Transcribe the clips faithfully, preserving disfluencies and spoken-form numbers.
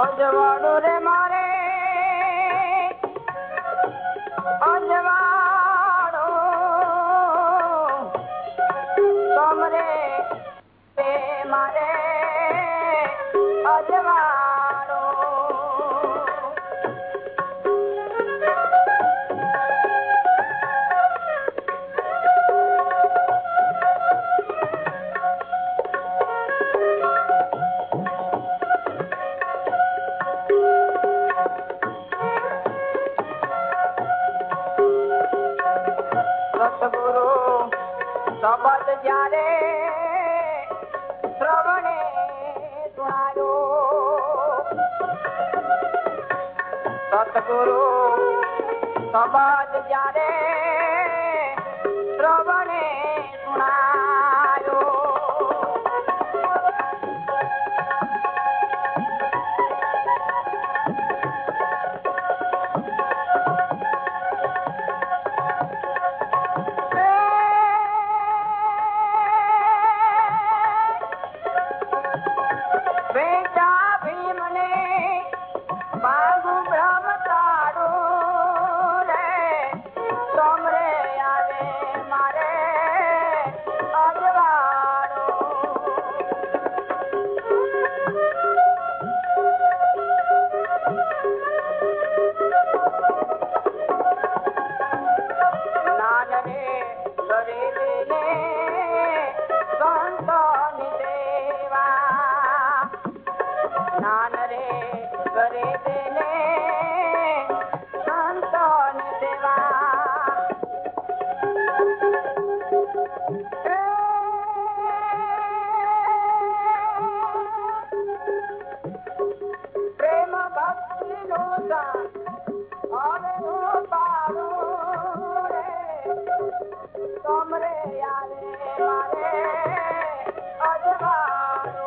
अजवाड़ो रे मारे अजवाड़ो तमरे पे मारे अजवाड़ो सतगुरु शब्द जारे श्रवणे सुनायो सतगुरु शब्द जारे श्रवणे सुनायो नान रे करे देने संतन देवा प्रेम भक्ति लोसा अरे हो पारो रे तुमरे यारे मारे अजवारो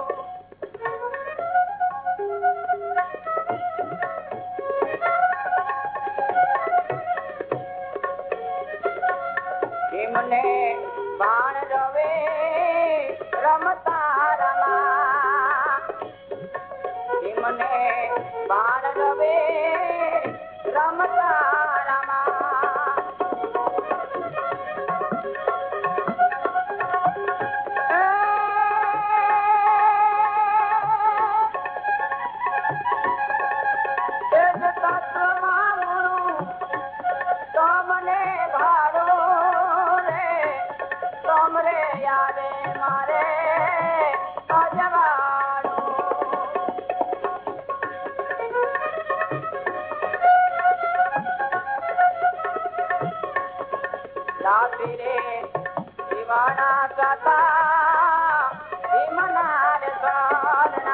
हिमने बाण रवे रमता रमा हिमने बाण रवे रमता रमा मारे अजवाड़ो लाती रे दीवाना सता हिमनार सोलना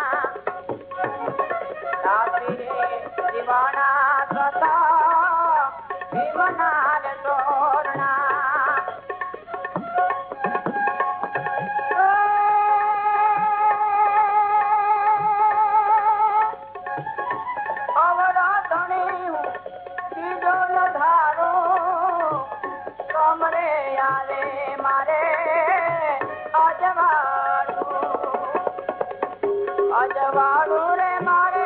लाती रे दीवाना सता हिमनार सोलना तमरे यारे मारे अजवाड़ो अजवाड़ो रे मारे